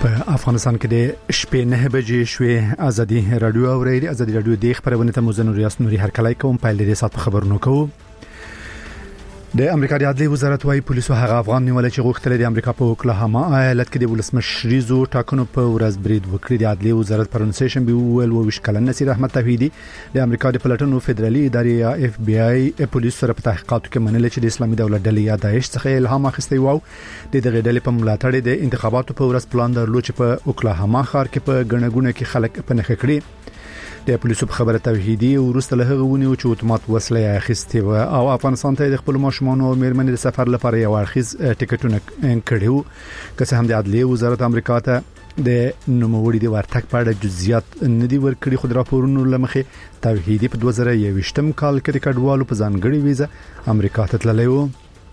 په افغانستان کې د شپې 9 بجې شوې ازادي رادیو اورېدي ازادي رادیو د خبرونه ته مزنور ریاست نوري هر کله کوم په لري سات خبرونه کوو د امریکا د عدلي وزارت وايي پولیسو هغه افغان نیول چې غوښتل د امریکا په اوکلاهاما ایالت کې د ولسمشریزو ټاکنو په ورځ برید وکړي د عدلي وزارت پرونسیشن به ویل وشکلن نصیر احمد توحیدی د امریکا د پلټنو فدرالي ادارې یا اف بي آی پولیسو سره په تحقیقاتو کې منل چې د اسلامي دولت ډلې یا داعش څخه الهام اخیستی و د دغه ډلې په ملاتړ د انتخاباتو په ورځ پلان درلود چې په اوکلاهاما ښار کې په غنغونه کې خلک په نخښه کړي د پولیسو په خبره توحیدی ورسته له هغه ونیو چې اتومات وسله اخیستي و او افغانستان ته د خپل ماشومانو او میرمنې د سفر لپاره یو اړخیز ټیکټونه کړیو که څه هم د عدلي وزارت امریکا ته د نوموړي د ورتګ په اړه جزئیات ندي ورکړي خو د راپورونو لمخې توحیدی په 2021م کال کې د کډوالو په ځانګړي ویزه امریکا ته تللی و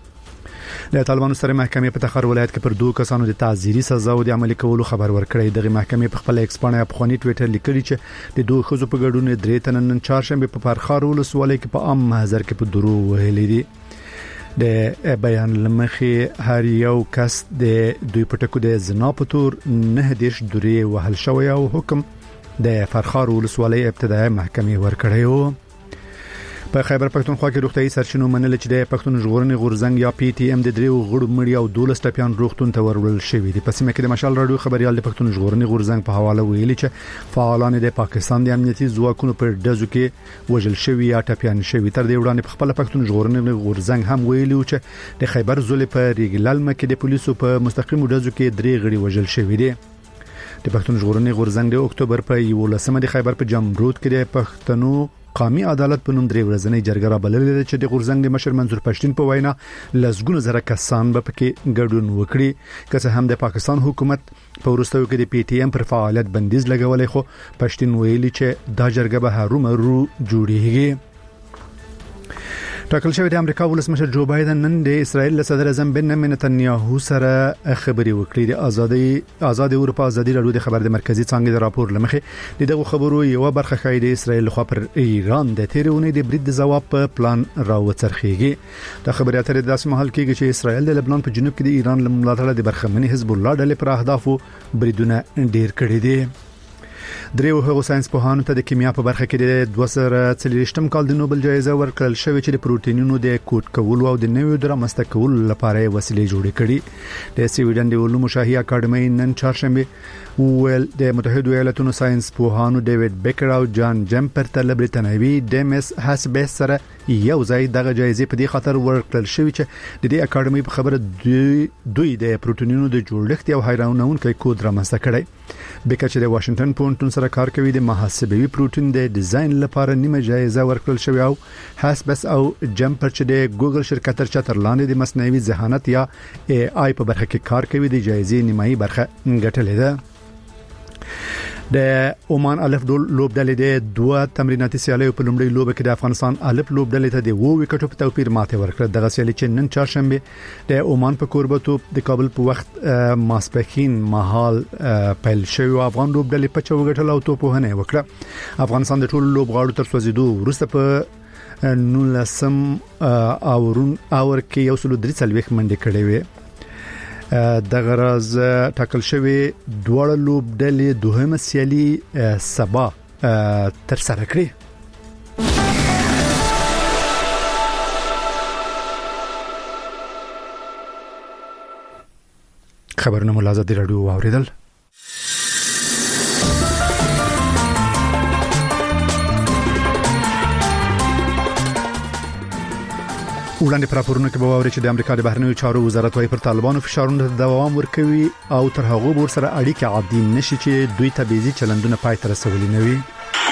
د طالبانو سره محکمې په تخار ولایت کې پر 2 کسانو د تعزیري سزا او د عملي کولو خبر ورکړی دغه محکمې په خپل ایکسپانیا په خونی ټوئیټر لیکلی چې د 2 خزو په ګډون 3 تن نن چهارشنبه په فرخار ولسوالۍ کې په عام محضر کې په درو وهلې دي د بیان لمخې هر یو کس د دوی پټکو د زنا په تور 9 درې وهل شوی او حکم د فرخار ولسوالۍ ابتدایي محکمې ورکړی و په خیبر پښتونخوا کې روغتيایي سرچینو منل چې د پښتون ژغورنې غورزنګ یا پی ټی ام د دریو غړو مړی او 12 ټپيان روغتون ته ورول شوی دي په سیمه کې د مشال رادیو خبريال د پښتون ژغورنې غورزنګ په حواله ویلي چې فعالان د پاکستان د امنیتي ځواکونو پر دزو کې وژل شوی یا ټپيان شوی تر دې وړاندې په خپل پښتون ژغورنې غورزنګ هم ویلي چې د خیبر زولې په ریګلال مکه د پولیسو په مستقیم دزو کې 3 غړي وژل شوی دي د پښتون ژغورنې غورزنګ د اکتوبر په 11مه د خیبر په جمرود کې د پښتنو قومي عدالت په نوم 3 ورځنۍ جرګه را بللې چې د غورزنګ د مشر منظور پښتين په وینا لزګونه زره کسان به پکې ګډون وکړي که څه هم د پاکستان حکومت په ورستیو کې د پی ټی ام پر فعالیت بندیز لګولې خو پښتين ویلي چې دا جرګه به هرومرو جوړیږي ټاکل شوی د امریکا ولسمشر جو بایدن نن د اسرائیل له صدر اعظم بنیامین نتنیاهو سره خبري وکړي د آزاد اروپا ازادي رادیو د خبر د مرکزی څنګه د راپور لمخې دغه خبرو یو برخه خای د اسرائیل خو پر ایران د تیرونی د برید د جواب په پلان راوڅرخيږي د خبري اترې د اسمه حل کېږي چې اسرائیل د لبنان په جنوب کې د ایران لملاتړ د برخمنی حزب الله ډلې پر اهدافو بریدونه ډیر کړي دي دریو هغو ساينس پوهانو ته د کیمیا په برخه کې د 2023م کال د نوبل جایزه ورکړل شوې چې د پروتینونو د کوډ کولو او د نویو درامسته کولو لپاره وسیلې جوړې کړي د سویډن د علومو شاهي اکاډمي نن چهارشنبه ویل د متحده ایالاتونو ساينس پوهانو ډیوډ بیکر او جان جمپر ته برتانوي ډیمس هاسبس سره یو ځای دغه جایزه په دې خاطر ورکړل شوې چې د دې اکاډمي په خبره دوی د پروتینونو د جوړښت او حیرانونکي کوډ رامسته کړي بیکر چې د واشنگټن پونټون سره کار کوي د محاسبوي پروتین د ډیزاین لپاره نیمه جایزه ورکړل شوې او هاسبس او جمپر چې د ګوګل شرکت تر چتر لاندې د مصنوعي ذهانت یا ای آی په برخه کې کار کوي د جایزې نیمایي برخه ګټلې ده د عمان الف لوبډلې د 2 تمریناتي سیالیو په لومړي لوب کې د افغانستان الف لوبډلې ته د 2 وکټو په توپیر ماته ورکړه دغه سیالي چې نن چهارشنبه د عمان په کوربتو د کابل په وخت ماسپخین مهال پیل شوی افغان لوبډلې په چوغټل او توپونه وکړه افغانستان د ټولو لوبغاړو تر سوځیدو ورسته په 19 اور کې یو سلو 3 منډه کړې وې د غرض ټاکل شوی دوړ لوبډلې دوهمه سیالي سبا تر سره کړې خبرونه ملازم دی رادیو اوریدل وړاندې پر راپورونه کې به ووري چې د امریکا د بهرنیو چارو وزارت وايي پر طالبانو فشارونه دوام ورکوي او تر هغه ور سره اړیکه عادي نشي چې دوی تبعیضي چلندونه پای ته رسولي نه وي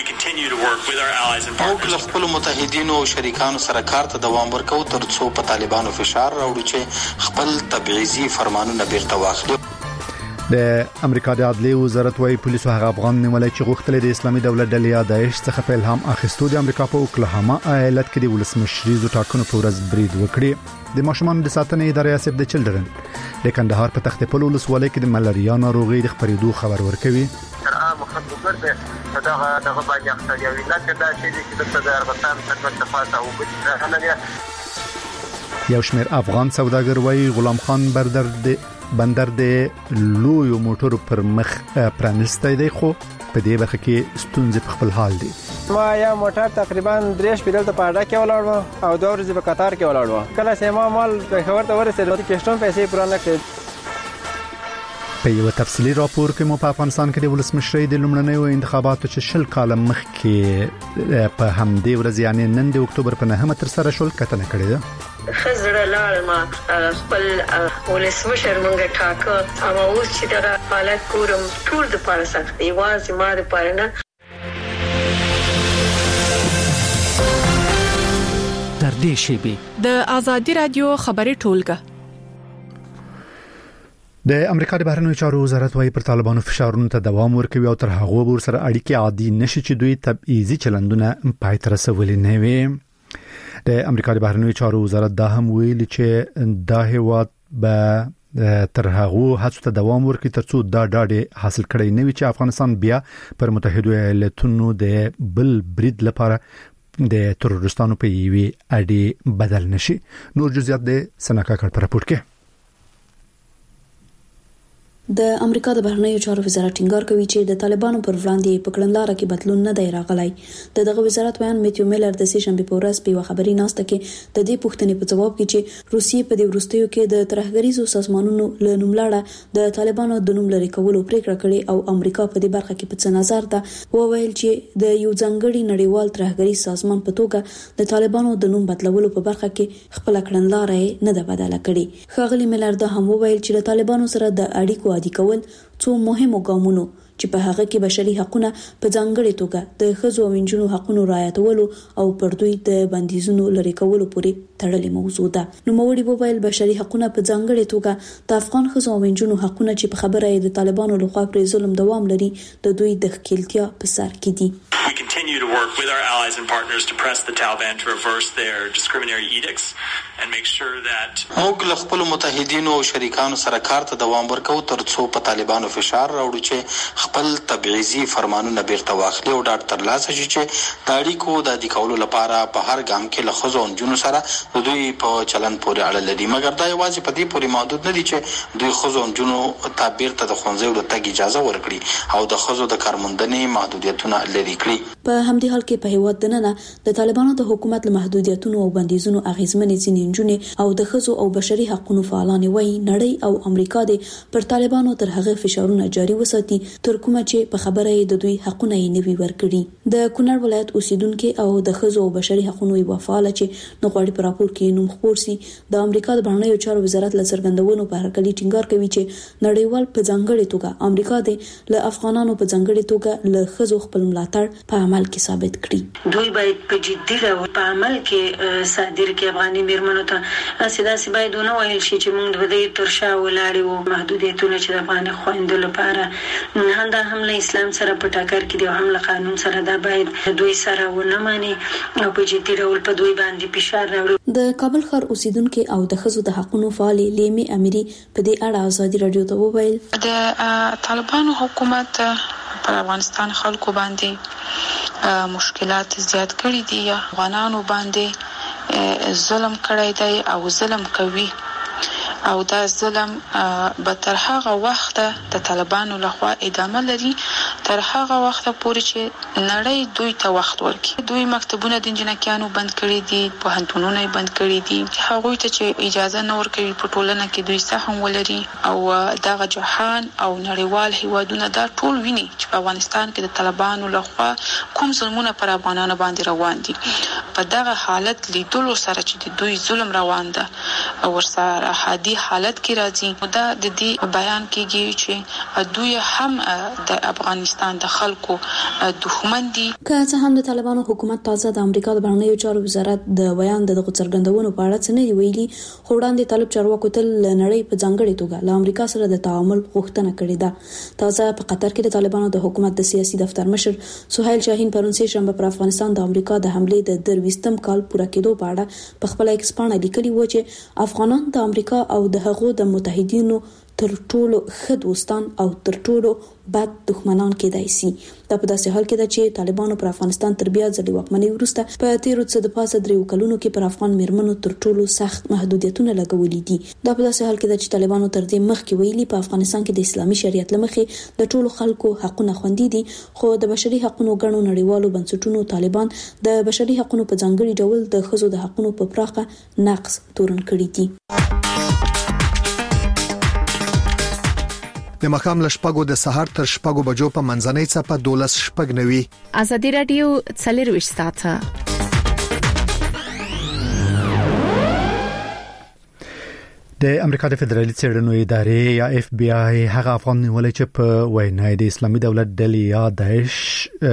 او کله خپل متحدینو او شریکانو سره کار ته دوام ورکوي تر څو په طالبانو فشار راوړي چې خپل تبعیضي فرمانونه بیرته واخلي د امریکا د عدلي وزارت وايي پولیسو هغه افغان نیولای چې غوښتل د اسلامي دولت ډلې یا داعش څخه په الهام اخیستو د امریکا په اوکلاهاما ایالت کې د ولسمشریزو ټاکنو په ورځ برید وکړي د ماشومان د ساتنې ادارې سیب د چلډرن د کندهار په تخت پل ولسوالۍ کې د ملاریا ناروغي د خبرېدو خبر ورکوي مخدر ده دغه باندې اخته یو لکه دا چې د ارغستان خدمت تفاصیل او بل یو شمېر افغان سوداګر وايي غلام خان بردر د بندر د لوی موټرو پر مخ پرانستای دی خو په دې برخه کې ستونزې په خپل حال دي. ما یا موټر تقریبا 3 پیډل ته پاډا کې ولاړو او 2 ورځې په قطار کې ولاړو. کله چې ما مال په خبر ته ورسېد چې کښتون پیسې پرانه کړې. په یو تفصیلی راپور کې مو په افغانستان کې د ولسمشری د لومړنیو انتخاباتو چې 10 کال مخکې په همدې ورځ یعنی نن د اکتوبر په 9 تر سره شول کتنه کړې ده. خزر لال ما خپل ولسمشر مونږه ټاکه اما اوس چې دا حالت کوم ټول د پاره سخت دی واځي ما د پاره نه. تر دې شی د ازادي رادیو خبري ټولګه. د امریکا د بهرنیو چارو وزارت وايي پر طالبانو فشارونو ته دوام ورکوي او تر هغه ور سره اړیکې عادي نشي چې دوی تبعیضي چلندونه پای ته رسولي نه وي. د امریکا د بهرنیو چارو وزارت دا هم ویلي چې دا هیواد به تر هغه هڅو ته دوام ورکړي ترڅو دا ډاډ حاصل کړي نه وي چې افغانستان بیا پر متحده ایالاتونو د بل برید لپاره د تروریستانو په یوي اړې بدل نشي. نور جزئیات د سناکا کړ پر راپور کې. د امریکا د بهرنیو چارو وزارت ټینګار کوي چې د طالبانو پر وړاندې په کړنلاره کې بدلون نه دی راغلی. دغه وزارت بیان میتیو میلر د سې شنبه په ورځ په خبري ناسته کې د دې پوښتنې په جواب کې چې روسیې په دې وروستیو کې د ترهګریزو سازمانونو له نوملړه د طالبانو د نوم لري کولو پریکړه کړې او امریکا په دې برخه کې په څه نظر ده وویل چې د یو ځانګړي نړیوال ترهګریز سازمان په توګه د طالبانو د نوم بدلولو په برخه کې خپل کړنلاره نه ده بدله کړې. ښاغلي میلر دا هم وویل چې د طالبانو سره د اړیکو عادي کول څو مهمو ګامونو چې په هغه کې بشري حقوقونه په ځانګړي توګه د ښځو او نجونو حقوقو رعایتولو او پر دوی د بندیزونو لري کولو پورې تړلې موضوع ده. نو موړي وویل بشري حقوقونه په ځانګړي توګه د افغان ښځو او نجونو حقوقونه چې په خبره د طالبانو لخوا پر ظلم دوام لري د دوی د ښکیلتیا په سر کې دي. We continue to work with our allies and partners to press the Taliban to reverse their discriminatory edicts and make sure that موږ له خپل متحدینو او شریکانو سره کار ته دوام ورکوو ترڅو په طالبانو فشار راوړو چې خپل تبعیضي فرمانونه بیرته واخلي او ډاډ ترلاسه شي چې د اړیکو د عادي کولو لپاره په هر ګام کې له ښځو او نجونو سره د دوی په چلند پورې اړه لري. مګر دا یوازې په دې پورې محدود نه دي چې دوی ښځو او نجونو ته بیرته د ښوونځیو د تګ اجازه ورکړي او د ښځو د کارموندنې محدودیتونه لري کړي. په همدې حال کې په هیواد دننه د طالبانو د حکومت له محدودیتونو او بندیزونو اغیزمنې ځینې نجونې او د ښځو او بشري حقوقو فعالان وایي نړۍ او امریکا د پر طالبانو تر هغه فشارونه جاري وساتي تر کومه چې په خبره یې د دوی حقونه یې نوي ورکړي. د کونړ ولایت اوسیدونکو او د ښځو او بشري حقوقو یو فعال چې نغواړي په راپور کې نوم خپور سي د امریکا د بهرنیو چارو وزارت له څرګندونو په هرکلي ټینګار کوي چې نړیوال په ځانګړي توګه امریکا د له افغانانو په ځانګړي توګه له ښځو خپل ملاتړ په عمل کې ثابت کړي. دوی باید په جدي ډول په عمل کې صادر کې افغاني میرمنو ته اساسي باید ونه ویل شي چې موږ د دې تر شا ولاړ او محدودیتونه چې د افغاني خويندو لپاره همدا هم له اسلام سره په ټاکر کې دی هم له قانون سره دا باید دوی سره ونه مانی او په جدي ډول په دوی باندې فشار راوړي. د کابل ښار اوسیدونکو او د ښځو د حقوقو فعال لیمي اميري په دې اړه ازادي رادیو ته وویل د طالبانو حکومت پر افغانستان خلکو باندې مشکلات زیات کړي دي یا افغانانو باندې ظلم کړی دی او ظلم کوي او دا ظلم به تر هغه وخت د طالبانو لخوا ادامه لري تر هغه وخت پورې چې نړۍ دوی ته وخت ورکړي. دوی مکتبونه د انجنیرانو بند کړي دي پوهنتونونه بند کړي دي هغه ته چې اجازه نه ورکوي په ټولنه کې دوی سهم ولري او دغه جهان او نړیوال هیوادونه دا ټول ویني چې په افغانستان کې د طالبانو لخوا کوم ظلمونه پر افغانانو باندې روان دي. په دغه حالت لیدلو سره چې دوی ظلم روان ده او ورسره حادي حالت کې راځي دا د دې بیان کېږي چې دوی هم د افغانستان د خلکو دښمن دي. که څه هم د طالبانو حکومت تازه د امریکا د بهرنیو چارو وزارت د بیان د څرګندونو په اړه څه نه ویلي خو وړاندې طالب چارواکو تل نړۍ په ځانګړي توګه له امریکا سره د تعامل غوښتنه کړې ده. تازه په قطر کې د طالبانو د حکومت د سیاسي دفتر مشر سهیل شاهین پرون سه شنبه پر افغانستان د امریکا د حمله د 23م کال پوره کېدو په اړه په خپل ایکس پاڼه لیکلي و چې افغانان د امریکا او د هغو د متحدینو تر ټولو ښه دوستان او تر ټولو بد دښمنان کېدای شي. دا په داسې حال کې ده چې طالبانو پر افغانستان تر بیا ځلې واکمنۍ وروسته په تیرو څه د پاسه 3 کلونو کې پر افغان میرمنو تر ټولو سخت محدودیتونه لګولي دي. دا په داسې حال کې ده چې طالبانو تر دې مخکې ویلي په افغانستان کې د اسلامي شریعت لمخې د ټولو خلکو حقونه خوندي دي، خو د بشري حقوقو غړو نړیوالو بنسټونو طالبان د بشري حقوقو په ځانګړي ډول د ښځو د حقوقو په پراخه نقض تورن کړی دي. د مخام لشپګو د سحر تر شپګو بجو په منځنۍ څپه 12 شپګ نوي. ازادي رادیو څلور ساعته. د امریکا د فدرالي څېړنو ادارې یا اف بی آی هغه افغان نیولې چې په وینا د اسلامي دولت ډلې یا داعش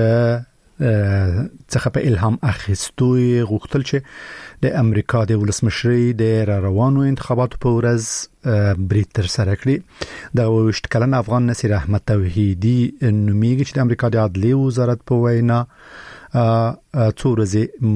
څخه په الهام اخیستو غوښتل چې د امریکا د ولسمشرۍ د روانو انتخاباتو په ورځ برید تر سره کړی. د 28 کلن افغان نصیر احمد توحیدی نومیږي چې د امریکا د عدلیې وزارت په وینا څو ورځې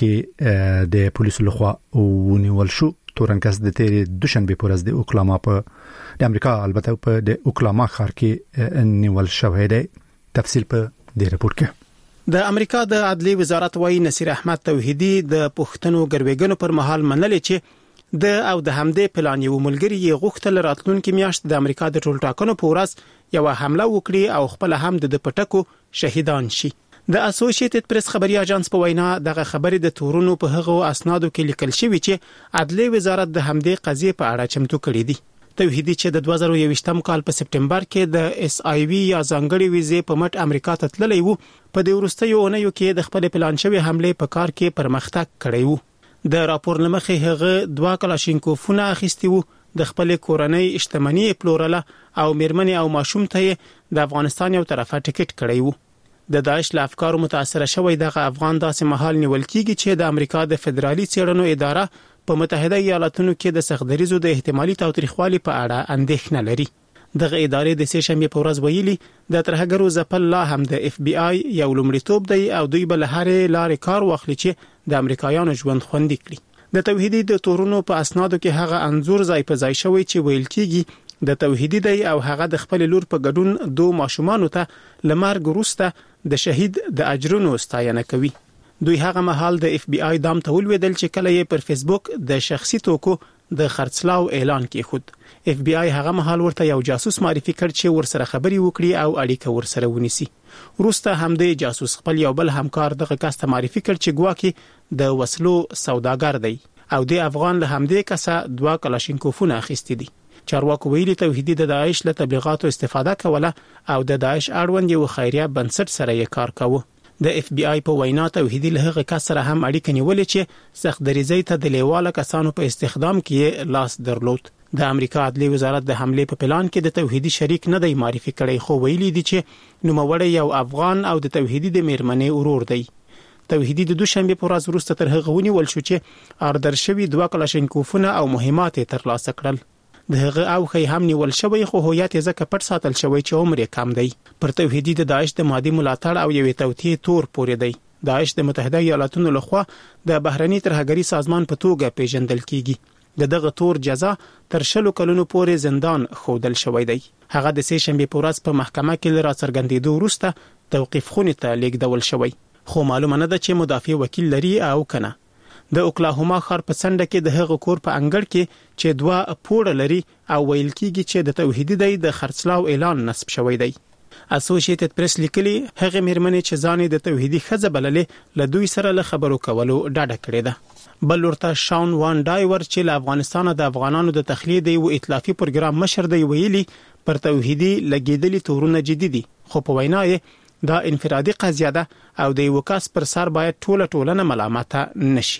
مخکې د پولیسو لخوا ونیول شو. تورنکس د تیرې دوشنبه په ورځ د اوکلاما په د امریکا البته په د اوکلاما ښار کې نیول شوی دی. تفصیل په دې رپورت کې. د امریکا د عدلیې وزارت وايي نصیر احمد توحیدی د پښتنو ګرویګنو پر مهال منل چې د او د همدې پلان یو ملګری یې غوښتل راتلونکي میاشت د امریکا د ټولټاکنو په ورځ یو حمله وکړي او خپل هم د پټکو شهیدان شي. د اسوسییټډ پریس خبري اژانس په وینا دغه خبرې د تورونو په هغو اسنادو کې لیکل شوی چې عدلیې وزارت د همدې قضیې په اړه چمتو کړی دی. توحیدی چې د 2021م کال په سپټمبر کې د اس آی وی یا ځانګړي ویزې په مټ امریکا ته تللی وو، په دې وروستیو اونیو کې د خپل پلان شوی حمله په کار کې پرمختګ کړی وو. د راپور لمخې هغه 2 کلاشینکوفونه اخیستي وو، د خپل کورنۍ اجتماعي پلورله او میرمنې او ماشوم ته د افغانستان یو طرفه ټیکټ کړی وو. د داعش له افکارو متاثر شوی دغه افغان داسې مهال نیول کیږي چې د امریکا د فدرالي څېړنو اداره په متحده ایالاتونو کې د سختدریزو د احتمالي تاوتریخوالي په اړه اندېښنه لري. دغه ادارې د سه شنبه په ورځ ویلي د ترهګرو ځپل لا هم د اف بی آی یو لومړیتوب دی او دوی بل هرې لارې کار واخلي چې د امریکایانو ژوند خوندي کړي. د توحیدی د تورونو په اسنادو کې هغه انزور ځای په ځای شوی چې ویل کیږي د توحیدی دی او هغه د خپل لور په ګډون 2 ماشومان ته لمرګ وروسته د شهید د اجرونو ستاینه کوي. دوی هغه مهال د اف بی آی دام ته ولویدل چې کله یې پر فیسبوک د شخصي توکو د خرڅلاو اعلان کیښود. اف بی آی هغه مهال ورته یو جاسوس معرفي کړ چې ورسره خبري وکړي او اړیکه ورسره ونیسي. وروسته هم د جاسوس خپل یو بل همکار دغه کس ته معرفي کړ چې ګواکې د وسلو سوداګر دی او د افغان له همدې کسه 2 کلاشینکوفونه اخیستي دي. چارواکو ویلي توحیدی د داعش له تبلیغاتو استفاده کوله او د داعش اړوند یو خیریه بنسټ سره یې کار کاوه. د اف بی آی په وینا توحیدی له هغه کس سره هم اړیکه نیولې چې سختدریزۍ ته د لیواله کسانو په استخدام کې لاس درلود. د امریکا عدلیې وزارت د حمله په پلان کې د توحیدی شریک نه دی معرفي کړی، خو ویلي دي چې نوموړی یو افغان او د توحیدی د میرمنې ورور دی. توحیدی د دوشنبه په ورځ وروسته تر هغه ونیول شو چې اردر شوی 2 کلاشینکوفونه او مهمات ترلاسه کړل. د هغه او خې هم نیول شوی خو هویت یې ځکه پټ ساتل شوی چې عمر یې کم دی. پر توحیدی د داعش د مادي ملاتړ او یوې توطئې تور پورې دی. داعش د متحده ایالاتونو لخوا د بهرني ترهګری سازمان په توګه پیژندل کیږي. دغه تور جزا تر 20 کلونو پورې زندان خودل شوی دی. هغه د سه شنبه په ورځ په محکمه کې راڅرګندېدو وروسته توقيف خونې ته لیږدول شوی، خو معلومه نه ده چې مدافع وکیل لري او کنه. د اوکلاهوما ښار په څنډه کې د هغه کور په انګړ کې چې 2 پوړه لري او ویل کیږي چې د توحیدی دی د خرڅلاو اعلان نصب شوی دی. اسوسییټډ پریس لیکلي هغه میرمنې چې ځان د توحیدی خزه بللې له دوی سره له خبرو کولو ډاډه کړې ده. بل ورته شاون وان ډایور چې له افغانستان د افغانانو د تخلیه دی او ائتلافي پروګرام مشر دی ویلي پر توحیدی لګیدلي تورونه جدي دي، خو په وینا یې دا انفرادي قضیه ده او د یو کس پر سر باید ټولنه ملامته نشي.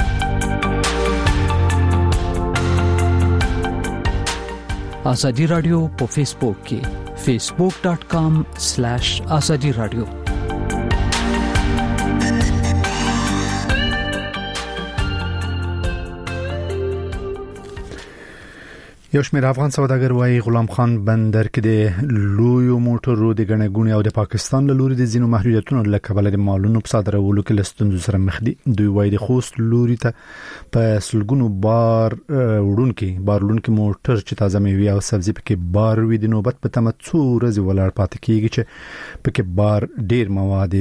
آزادی رادیو په فیسبوک کې facebook.com/azadi radio. یو شمېر افغان سوداګر وايي غلام خان بندر کې د لویو موټرو د ګڼګونې او د پاکستان له لوري د ځینو محدودیتونو له کبله د مالونو په صادرولو کې له ستونزو سره مخ دي. دوی وايي د خوست لوري ته په سلګونو بار وړونکي موټر چې تازه میوه او سبزي پکې بار وي د نوبت په تمه څو ورځې ولاړ پاتې کیږي چې پکې بار ډیر مواد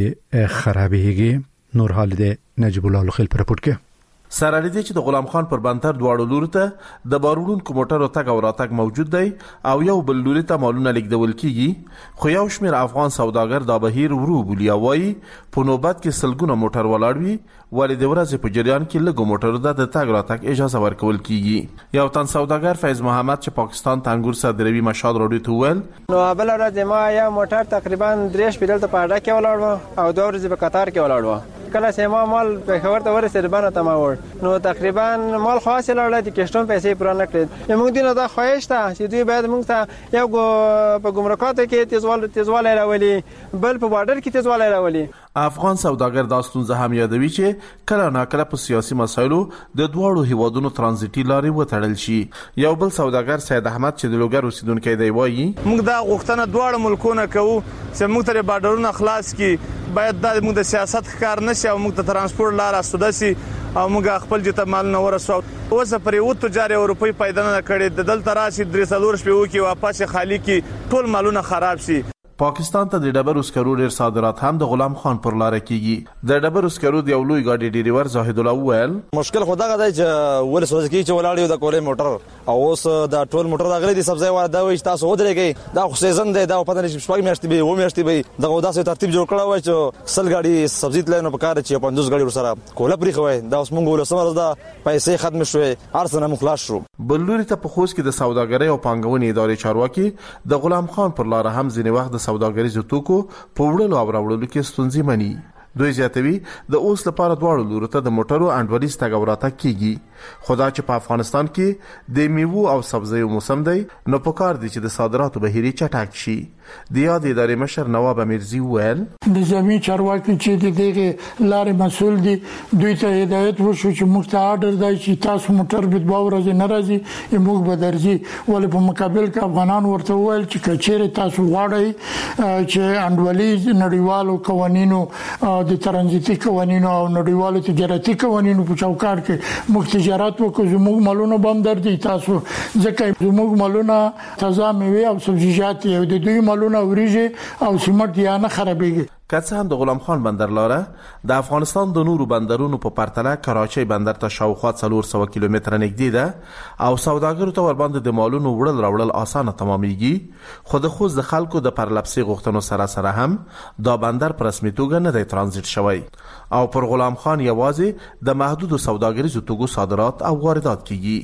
خرابېږي. نور حال د نجیب الله لخیل پر راپور کې سره لدی چې د غلام خان پر بندر دواړو لوري ته د باروړونکو موټرو تګ او راتګ موجود دی او یو بل لوري ته مالونه لیږدول کیږي، خو یو شمېر افغان سوداګر دا بهیر ورو بولي او وايي په نوبت کې سلګونه موټر ولاړ وي ولې د ورځې په جریان کې لږ موټرو ته د تګ راتګ اجازه ورکول کیږي. یو تن سوداګر فیض محمد چې پاکستان ته انګور صادروي مشهد راډیو ته ویل نو بل ورځ ما یو موټر تقریبا 3 شپې دلته په اډه کې ولاړ او 2 ورځې په قطر کې ولاړ و. کله چې ما مال په خبر ته ورسېد باندې تماور نو تقریبا مال خاص لاړ د کېشتون پیسې پوره نه کړې. موږ دینه دا خواهش ته چې دوی باید موږ ته یو په ګمرکاتو کې تیزوالی راولي، بل په بارډر کې تیزوالی راولي. افغان سوداګر دا ستونزه هم یادوي چې کله ناکله په سیاسي مسایلو د دواړو هیوادونو ترانزیتي لارې وتړل شي. یو بل سوداګر سید احمد چې د لوګر اوسیدونکی دی وايي موږ دا غوښتنه دواړو ملکونو کوو چې موږ ته بارډرونه خلاص کړي، باید دا موږ د سیاست ښکار نشي او موږ ته ترانسپورت لار اسوده سي او موږ خپل جته مال نه ورسو. اوس پر یو تجاري روپی پیدا نه کړي د دلته راشي 300 شپې وکي واپس خالی کی ټول مالونه خراب شي. پاکستان ته د ډبرو سکرو ډیر صادرات هم د غلام خان پر لار کیږي. د ډبرو سکرو د یو لوی ګاډي ډریور زاهد الله وویل مشکل خدا غدا چې ول سوځ کی چې ولاړ یو د کولې موټر او اوس دا ټول موټر راغلي دي سبزی وای دا وای تاسو ودرېږي دا خو سیزن دی دا په دې شپږ میاشتې به و میاشتې به دغه داسې ترتیب جوړ کړو وای چې سل ګاډي سبزی تلنه په کار چې 50 ګاډي ورسره کوله پرې خوای دا اوس مونږ ولسمه دا پیسې ختم شوې ارسنه مخلاص شو. بلوري ته په خوست کې د سوداګرۍ او پانګونې ادارې چارواکي د غلام خان پر لار هم ځینې وخت د سوداګریزو توکو په وړلو او راوړلو کې ستونزې مني. دوی زیاتوي د اوس لپاره دواړو لورو ته د موټرو انډولیز تګ او راتګ کیږي، خدا چې په افغانستان کې د میوو او سبزیو موسم دی نو پکار دي چې د صادراتو بهیري چټک شي. د یاد ادارې مشر نواب امیرزی ویل د زمين چارواکي چې دغه لارې مسول دي دوی ته هدایت وشو چې موږ ته آرډر دی چې تاسو موټر به دوه ورځې نه راځي موږ به درځي، ولې په مقابل کې افغانان ورته ویل چې کچېره تاسو غواړئ چې انډولیز نړیوالو قوانینو د ترانزیتي قوانینو او نړیوالو تجارتي قوانینو په چوکاټ کې موږ تجارت وکړو زموږ مالونه بند دي تاسو ځکه زموږ مالونه تازه میوه او سبزیجات او د دوی مالونه وريږي او سیمټ یا نه خرابېږي. که هم د غلام خان بندر لاره د افغانستان د نورو بندرونو په پرتله کراچۍ بندر ته شاوخوا 400 کیلومتره نږدې ده او سوداګرو ته ورباندې د مالونو وړل راوړل اسانه تمامېږي، خو د خوځ د خلکو د پرلپسې غوښتنو سره هم دا بندر په رسمي توګه نه دی ترانزیت شوی او پر غلام خان یوازې د محدودو سوداګریزو توکو صادرات او واردات کیږي.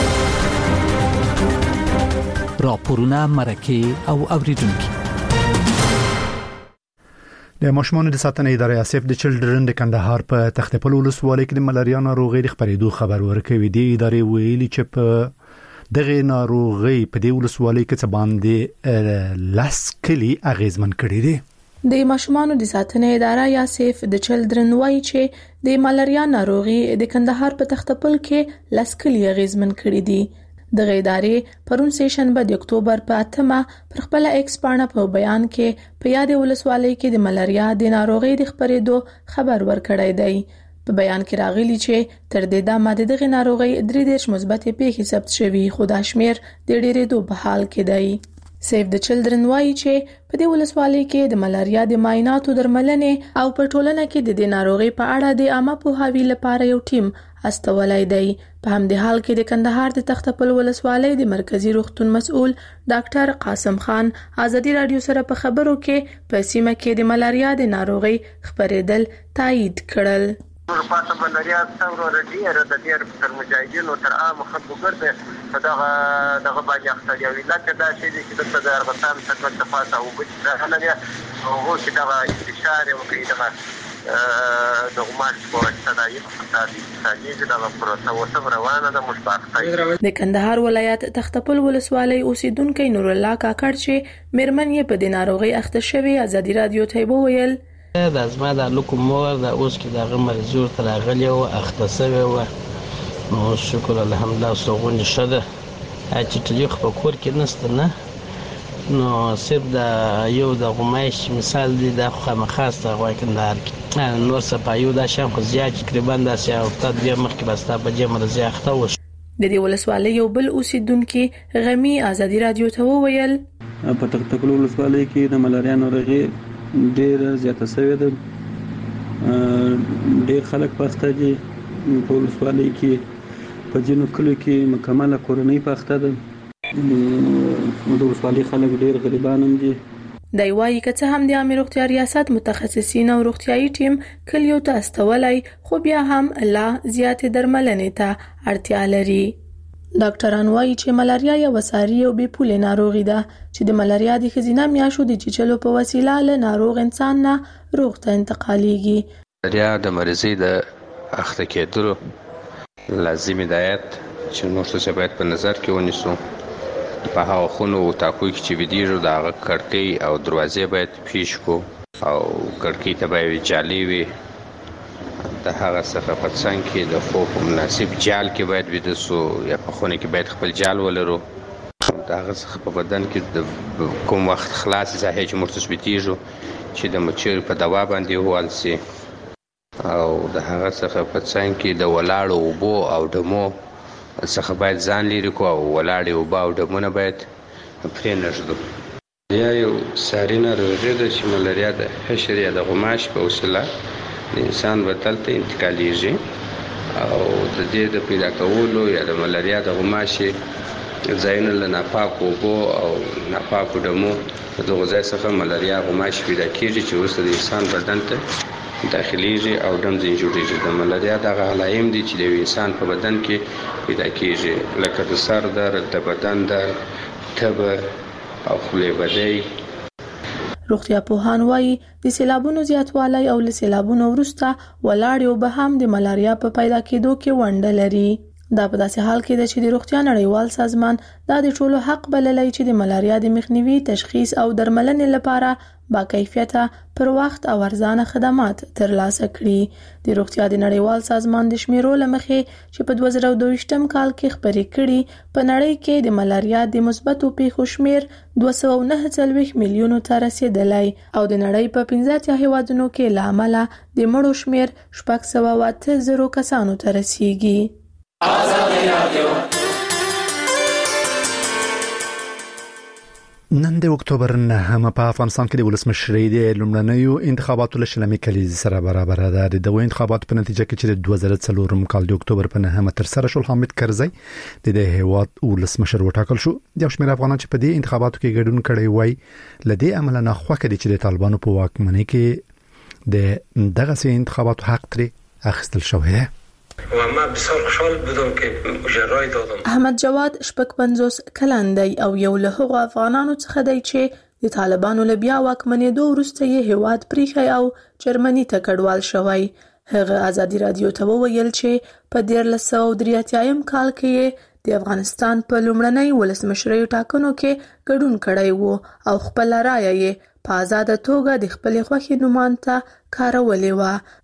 راپورونه مرکه او اوریدونکو د ماشومانو د ساتنې ادارې اسف د چلډرن د کندهار په تختپل ولسوالۍ کې د ملاریا ناروغي د خبرېدو خبر ورکوي. د ادارې ویلي چې په دغه ناروغي په دې ولسوالۍ کې څه باندې لاس کلی اغیزمن کړی دی. د ماشومانو د ساتنې اداره یا سیف د چلډرن وایي چې د ملاریا ناروغي د کندهار په تختپل کې لاس کلی اغیزمن کړی دی. د غیدارې پرون سیشنبه د اکتوبر په 8مه پر خپل ایکس پاڼه په بیان کې په یاد ولسوالۍ کې د ملاریا د ناروغي د خبرېدو خبر ورکړی دی. په بیان کې راغلی چې تر دې دمه دغه ناروغي 3 مثبت پیښې ثبت شوي خو دا شمیر د ډېرېدو په حال کې دی. سیف د چلډرن وایي چې په دې ولسوالۍ کې د ملاریا د معایناتو درملنې او په ټولنه کې د ناروغي په اړه د عامه پوهاوي لپاره یو ټیم استولای دی. په همدې حال کې د کندهار د تختپل ولسوالۍ د مرکزی روغتون مسؤل ډاکټر قاسم خان ازادي رادیو سره په خبرو کې په سیمه کې د ملاریا د ناروغي خبرېدل تایید کړل. پاتې ملاریا څنګه ردیه د دې تر مجاهدینو تر عام خلکو ګرځي دغه باندې اختیاري ویل چې دا شی چې د ارغستان خدمت تفاصیل او بچره هغه چې دا استشاره وکړي دغه د غمال په تداعي ثاني د پروسه وسم روانه د مشباق د کندهار ولایت تختپل ولسوالۍ اوسیدونکو نور الله کاکړ چې مرمن یې په د ناروغي اخته شوی ازادي رادیو ته وویل د ازما د لوکومور د اوس کې د غمر زور تر غلی او اخته شوی و نو شکر الحمدلله سوغون شده چې ټلیخ په کور کې نشته نه نو صرف د یو د غمایش مثال دی د خامخاسته غوای کندهار کې نور صفایو د شام خو زیات تقریبا د سیاحت بیا مخکې بستا په جمع زیاخته و د دې ولسوالۍ یو بل اوسیدونکو غمی ازادي رادیو ته وویل په تکتکلو ولسوالۍ کې د ملاریا ناروغي ډېر زیاته شوې ده ډېر خلک پخته دي په ولسوالۍ کې په ځینو کلو کې مکمله کورنۍ پخته ده د ولسوالۍ خلک ډېر غریبان هم دي دی وايي که څه هم د عامه روغتیا ریاست متخصصین او روغتیايي ټیم کلیو ته استولای خو بیا هم لا زیاتې درملنې ته اړتیا لري ډاکټران وايي چې ملاریا یو وساري او بې پولې ناروغي ده چې د ملاریا د خزینه میاشو د چیچلو په وسیله له ناروغ انسان نه روغ ته انتقالېږي ملاریا د مریضۍ د اخته کېدلو لازمي هدایت چې موږ څه باید په نظر کې ونیسو په هغه خونو او تاکو کې چې ودیږي د هغه کړکۍ او دروازې باید پیش کو او کړکۍ ته باید جالي وي د هغه څخه په څنګ کې د خوب مناسب جال کې باید ودسو یا په خونه کې باید خپل جال ولرو د هغه څخه په بدن کې د کوم وخت خلاص ځای چې مرتبطیږي چې د مچیر په دوا باندې هوال سي او د هغه څخه په څنګ کې د ولاړو اوبو او دمو څخه باید ځان لري کو او ولاړې اوبه او دمونه باید پرې نږدو یا یو ساري ناروغي ده چې ملاریا د حشر یا د غماش په وسیله د انسان بدن ته انتقالېږي او د دې د پیدا کولو یا د ملاریا د غماش ځایونه له ناپاکو اوبو او ناپاکو دمو د غذا څخه ملاریا غماش پیدا کېږي چې وروسته د انسان بدن ته داخليږي او دم زنجوړيږي د ملاریا دغه علائم دي چې د انسان په بدن کې پیدا کېږي لکه د سر درد د بدن درد تب او خولې بدی روغتیا پوهان وايي د سیلابونو زیاتوالی او له سیلابونو وروسته ولاړ او به هم د ملاریا په پیدا کېدو کې ونډه لري دا په داسې حال کې ده چې د روغتیا نړیوال سازمان دا د ټولو حق بللی چې د ملاریا د مخنیوي تشخیص او درملنې لپاره با کیفیته پر وخت او ارزانه خدمات ترلاسه کړي د روغتیا د نړیوال سازمان د شمیرو لمخې چې په 2022م کال کې خبرې کړي په نړۍ کې د ملاریا د مثبتو پیښو شمیر 249 میلیونو ته رسیدلی او د نړۍ په 15 هیوادونو کې له امله د مړو شمیر 680 کسانو ته رسیږي نن د اکتوبر 9 په افغانستان کې د ولسمشرۍ د لومړنیو انتخاباتو له شلمې کلیزې سره برابر ده د دوه انتخاباتو په نتیجه کې چې د 2004 کال د اکتوبر په 9 تر سره شول حامد کرزی د هیواد ولسمشر وټاکل شو د شمېر افغانان چې په دې انتخاباتو کې ګډون کړي وای لدې عمل نه خوښ دي چې د طالبانو په واکمنۍ کې د دغه سي انتخاباتو حق ترې اخیستل شوی و ما بسیار خوشحال بودم که مجرای دادم. احمد جواد شپږ 50 کلن دی او یو له هغو افغانانو څخه دی چې د طالبانو له بیا واکمنېدو وروسته یې هیواد پریښی او جرمني ته کډوال شوی. هغه ازادي رادیو ته وویل چې په 1983 کال کې د افغانستان په لومړنۍ ولسمشرۍ ټاکنو کې ګډون کړی وو او خپل رایه یې په آزاده توګه د خپل خوښې نومان ته کارولې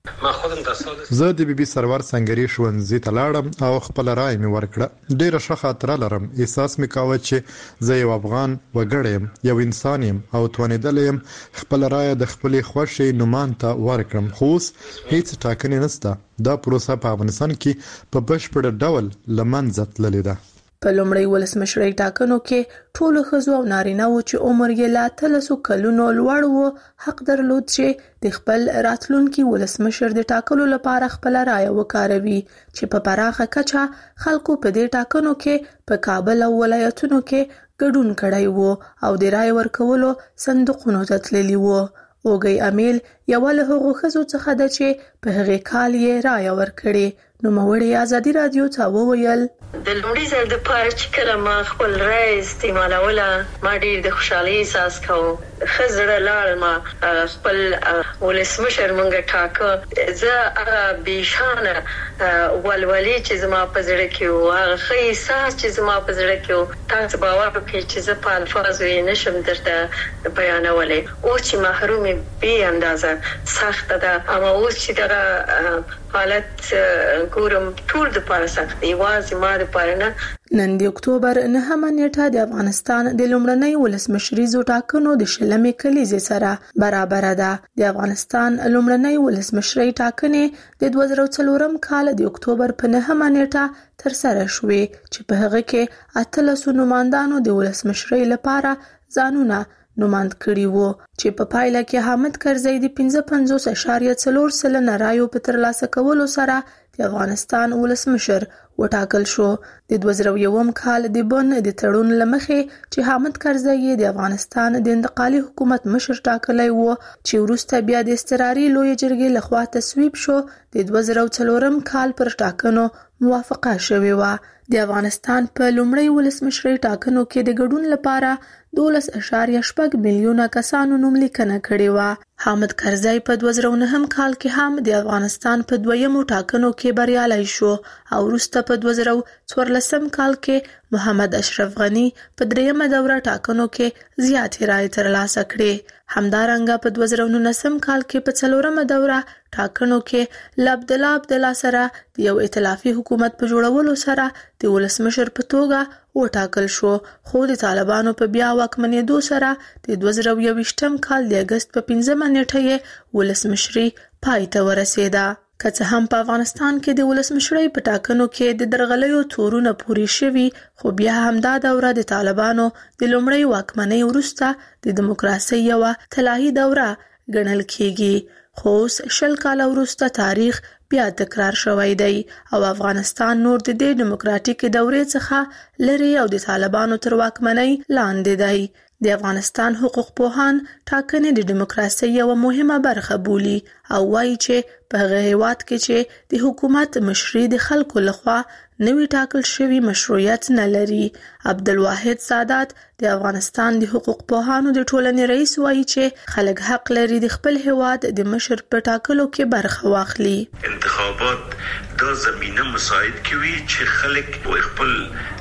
و. زه د بي بي سرور سنگري ښوونځي ته لاړم او خپل رائے مې ورکړه. ډېر ښه خاطره لرم. احساس مې کاوه چې زه یو افغان وګړی یم، یو انسان یم او توانېدل یم خپل رائے د خپل خوښې نومان ته ورکړم. خو اوس هیڅ ټاکنې نشته. دا پروسه په افغانستان کې په بشپړ ډول لمنځه تللې ده. په لومړی ولسمشرۍ ټاکنو کې ټولو ښځو او نارینه‌وو چې عمر یې لا 13 کلونو لوړ و حق درلود چې د خپل راتلونکي ولسمشر د ټاکلو لپاره خپل رایه وکاروي چې په پراخه کچه خلکو په دې ټاکنو کې په کابل او ولایتونو کې ګډون کړی وو او د رایې ورکولو صندوقونو ته تللي وو. اوګي امیل یو له هغو ښځو څخه ده چې په هغې کال یې رایه ورکړې. نو موري ازادي رادیو ته وویل د لومړي ځل د پاره چې کله ما خپل رای استعمالوله ما ډېر د خوشحالۍ احساس کوم. خزر لاړ ما خپل ولسمشر مونږه ټاکه زه هغه بېشانه ولولې چې زما په زړه کې و هغه ښه احساس چې زما په زړه کې و تاسو باور وکړئ چې زه په الفاظو یې نشم درته بیانولی. اوس چې محرومې بې اندازه سخته ده اما اوس چې دغه حالت ګورم ټول د پاره سخت دی واځي ما د پاره نه. نن د اکتوبر 9 نیټه د افغانستان د لومړنۍ ولسمشریزو ټاکنو د شلمې کلیزې سره برابر ده. د افغانستان لومړنۍ ولسمشري ټاکنې د 2004 کال د اکتوبر په 9 نیټه تر سره شوې چې په هغه کې 13 نوماندانو د ولسمشري لپاره ځانونه نوماند کړي وو چې په پایله کې حامد کرزی د 55.4% رایو په ترلاسه کولو سره د افغانستان ولسمشر وټاکل شو. د 2001 کال د بن د تړون لمخې چې حامد کرزی د افغانستان د انتقالي حکومت مشر ټاکلی وو چې وروسته بیا د استقراري لوی جرګې لخوا تصویب شو، د 2004 کال پر ټاکنو موافقه شوې و. د افغانستان په لومړی ولسمشري ټاکنو کې د ګډون لپاره 12.8 میلیونه کسانو نوم لیکنه کړې و. حامد کرزی په 2009 کال کې هم د افغانستان په دویمو ټاکنو کې بریالی شو او وروسته په 2014 کال کې محمد اشرف غنی په دریمه دوره ټاکنو کې زیاتې رایې ترلاسه کړې. همدارنګه په 2019 کال کې په څلورمه دوره ټاکنو کې عبدالله عبدالله سره د یو ائتلافي حکومت په جوړولو سره د ولسمشر په توګه وټاکل شو، خو د طالبانو په بیا واکمنېدو سره د 2021 کال د اگست په 15 نیټه یې ولسمشري پای ته ورسېده. که څه هم په افغانستان کې د ولسمشرۍ په ټاکنو کې د درغلیو تورونه پورې شوي، خو بیا هم دا دوره د طالبانو د لومړۍ واکمنۍ وروسته د دیموکراسۍ یوه طلایي دوره ګڼل کېږي. خو اوس 20 کاله وروسته تاریخ بیا تکرار شوی دی او افغانستان نور د دې دیموکراتیکې دورې څخه لري او د طالبانو تر واکمنۍ لاندې دی. د افغانستان حقوق پوهان ټاکنې د دیموکراسۍ یوه مهمه برخه بولي او وایي چې په هغه هیواد کې چې د حکومت مشري د خلکو لخوا نوی ټاکل شوی مشروعیت نه لري. عبدالواحد سادات د افغانستان د حقوق پوهانو د ټولنې رئیس وایي چې خلک حق لري د خپل هیواد د مشر په ټاکلو کې برخه واخلي. انتخابات دا زمینه مساعد کوي چې خلک خپل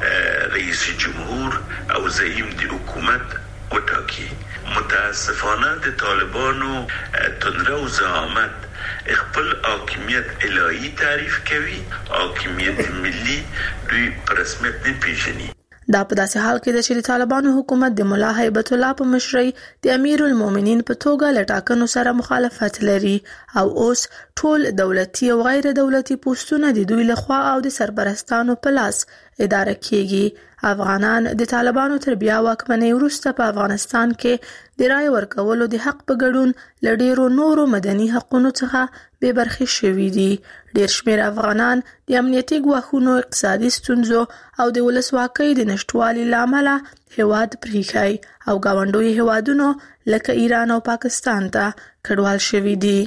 رئیس جمهور او زعیم د حکومت وټاکي. متاسفانه د طالبانو تندره و زعامت خپل حاکمیت الهی تعریف کوي، حاکمیت ملی دوی په رسمیت نه پیژني. دا په داسې حال کې ده چې د طالبانو حکومت د ملا هیبت الله په مشرۍ د امیر المؤمنین په توګه له ټاکنو سره مخالفت لري او اوس ټول دولتي او غیر دولتي پوسټونه د دوی لخوا او د سرپرستانو په لاس اداره کیږي. افغانان د طالبانو تر بیا واکمنۍ وروسته په افغانستان کې د رای ورکولو د حق په ګډون له ډیرو نورو مدني حقونو څخه بې برخې شوي دي. ډیر شمېر افغانان د امنیتي ګواښونو، اقتصادي ستونزو او د ولسواکۍ د نشټوالي له امله هیواد پریښی او ګاونډیو هیوادونو لکه ایران او پاکستان ته کډوال شوي دي.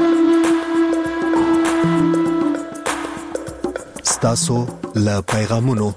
ستاسو له پیغامونو.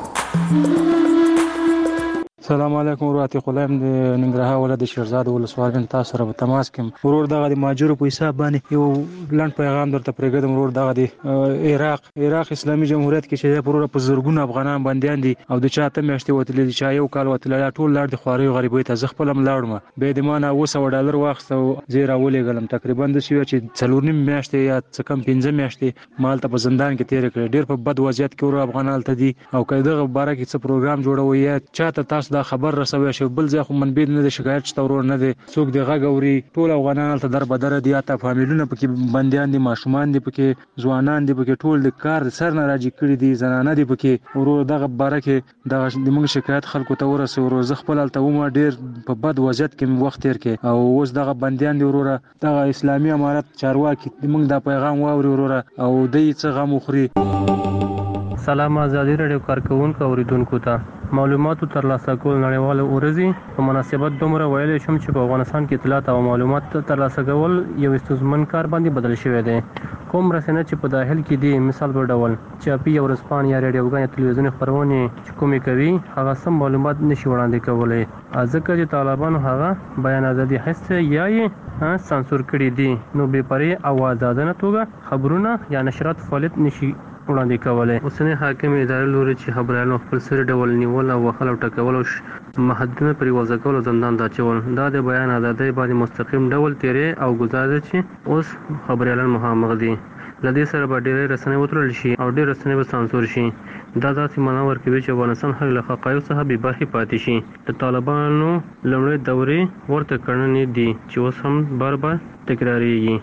السلام علیکم ورحمت الله. د ننګرهار ولایت د شیرزاد ولسوالۍ تاسو سره په تماس کې ورور دغه د ماجرو په حساب باندې یو لنډ پیغام درته پرېږدم. ورور دغه د عراق اسلامي جمهوریت کې چې ورور په زرګونو افغانان باندې دي او د چاته میاشتې وتلې دي چې یو کال وتلې ټول لار د خواري غریبۍ ته زه خپل ملاړم به د مانه $200 واخستو زیرا ولېګلم تقریبا د شي چې 4 میاشتې یا څه کم 15 میاشتې مال ته په زندان کې تیر کړ. ډېر په بد وضعیت کې ور افغانان ته دي او کله باره کې څه پروګرام جوړوي یا چاته تاسو دا خبر رسوي شو بل ځای خو منبع نه د شکایت شتورور نه دي څوک دی غاګوري ټول افغانان ته در بدر دي اته فامیلونه پکې بنديان دي، ماشومان دي پکې، ځوانان دي پکې، ټول د کار سر نه راځي کړی دي، زنانه دي پکې. ورور دغه بارکه دغه د موږ شکایت خلکو ته ورسې ورور زه خپل الته ومه ډیر په بد وضعیت کې وخت تیر کې او اوس دغه بنديان دي ورور دغه اسلامي امارت چارواکي موږ دا پیغام واوري ورور او دې څه غو مخري. سلام ازادي رادیو کارکونکو اوریدونکو ته معلوماتو ترلاسه کول نړیواله ورځي په مناسبت دومره ویلې شم چې په افغانستان کې اطلاعات او معلومات ترلاسه کول یو ستونزمن کار باندې بدل شوی دی. کوم رسنۍ چې په داخل کې دي مثال په ډول چاپي او رسپان یا ریډیوګان یا تلویزیوني خبرونه چې کومې کوي هغه سم معلومات نشي وړاندې کولای ځکه چې طالبانو هغه بیان ازادي هڅه یا سانسور کړی دي نو بې پرې او آزادانه توګه خبرونه یا نشرات فعالیت نشي وړاندې کولای. اوسنی حاکم ادارې لوري چې خبريالانو خپل سر ډول نیول او وهل او ټکول او محدودونه پرې وضع کول او زندان ته اچول دا د بیان ازادۍ باندې مستقیم ډول تیرې او ګزارش چې اوس خبريالان مخامخ دي. لدې سره به ډېرې رسنۍ وتړل شي او ډېر رسنۍ به سانسور شي. دا داسې معنا ورکوي چې افغانستان هغه له حقایقو څخه بې برخې پاتې شي. د طالبانو لومړۍ دورې ورته کړنې دي چې اوس هم بار بار تکراریږي.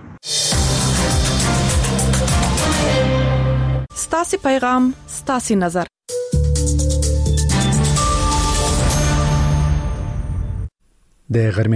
ستاسو پیغام ستاسو نظر. د غرمې